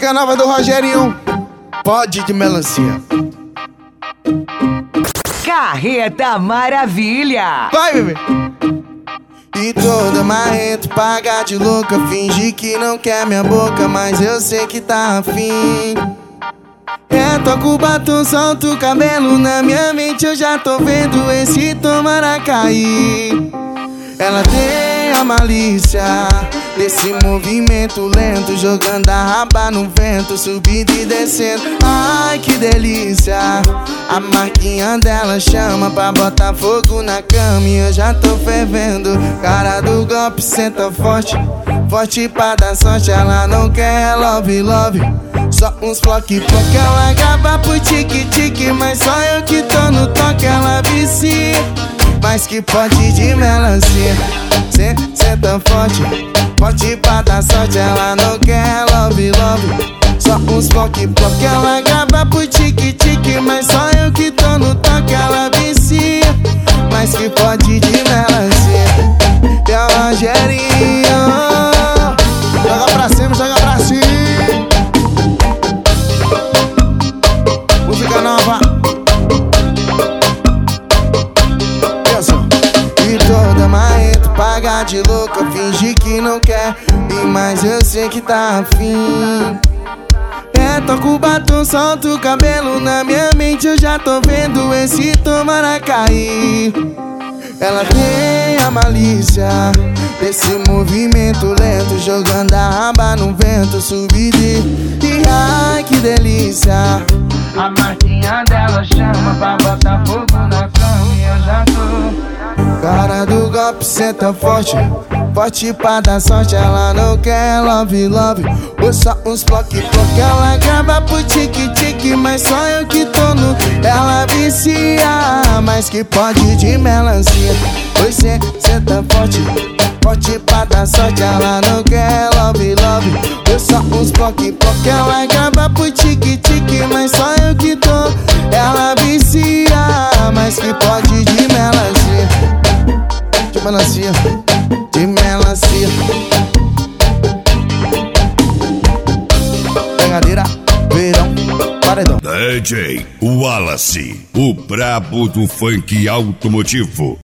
Música nova do Rogerinho, pode de melancia. Carreta Maravilha. Vai, bebê. E toda marrento, paga de louca, finge que não quer minha boca, mas eu sei que tá afim. Toca o batom, solta o cabelo, na minha mente eu já tô vendo esse tomara cair. Ela tem a malícia desse movimento lento, jogando a raba no vento, subindo e descendo. Ai, que delícia. A marquinha dela chama pra botar fogo na cama e eu já tô fervendo. Cara do golpe senta forte, forte pra dar sorte. Ela não quer love, love, só uns flock, flock. Ela grava pro tique-tique, mas só eu que tô no toque. Ela vicia, mas que pode de melancia. Senta forte, forte pra dar sorte. Ela não quer love, love, só uns flock, flock. Ela grava pro tique-tique, mas só eu que tô no toque. Ela vicia, mas que pode de melancia. E a Rogerinho, joga pra cima, joga pra cima. Música nova. E toda marrento, paga de louca, finge que não quer, mas eu sei que tá afim. Toca o batom, solta o cabelo, na minha mente eu já tô vendo esse tomara cair. Ela tem a malícia desse movimento lento, jogando a raba no vento, subindo e ai, que delícia. A marquinha dela chama pra botar fogo na cama e eu já tô. Cara do golpe senta forte, forte pra dar sorte. Ela não quer love, love, ou só uns flock, flock. Ela grava pro tique-tique, mas só eu que tô no. Ela vicia, mas que pode de melancia. Pois senta forte, forte pra dar sorte. Ela não quer love, love, ou só uns flock, flock. Ela grava pro tique-tique, mas só eu que tô. Ela vicia, mas que pode de melancia. De melancia, de melancia. Pegadeira, verão, paredão. DJ Wallace, o brabo do funk automotivo.